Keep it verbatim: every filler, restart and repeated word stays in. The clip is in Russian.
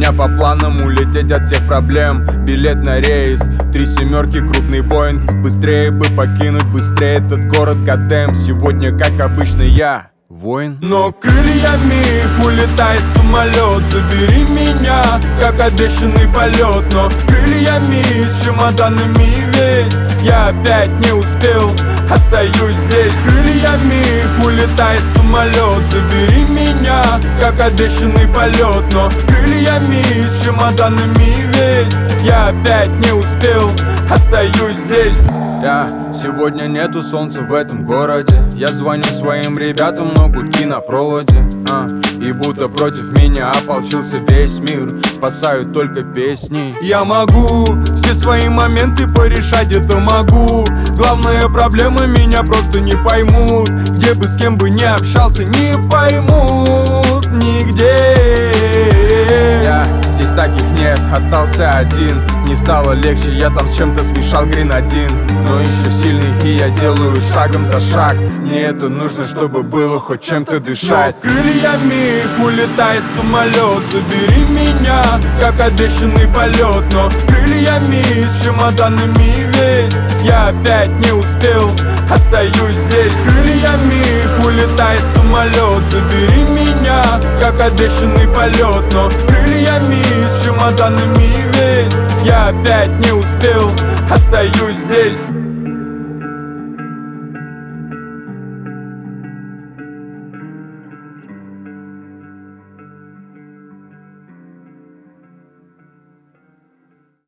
меня по планам улететь от всех проблем. Билет на рейс, три семерки, крупный боинг. Быстрее бы покинуть, быстрее этот город, Готэм. Сегодня, как обычно, я воин. Но крыльями улетает самолет. Забери меня, как обещанный полет. Но крыльями с чемоданами весь. Я опять не успел, остаюсь здесь. Крыльями улетает самолет. Забери меня, как обещанный полет. Но крыльями с чемоданами весь. Я опять не успел, остаюсь здесь. Я, сегодня нету солнца в этом городе. Я звоню своим ребятам, но гудки на проводе, а, и будто против меня ополчился весь мир. Спасают только песни. Я могу все свои моменты порешать, это могу. Главная проблема, меня просто не поймут. Где бы с кем бы не общался, не поймут нигде. Я, здесь таких нет, остался один. Не стало легче, я там с чем-то смешал гренадин. Но еще сильный, и я делаю шагом за шаг. Мне это нужно, чтобы было хоть чем-то дышать. Но крыльями улетает самолет. Забери меня, как обещанный полет. Но крыльями с чемоданами весь. Я опять не успел, остаюсь здесь. Крыльями улетает самолет. Забери меня, как обещанный полет. Но крыльями с чемоданами весь. Я опять не успел, остаюсь здесь.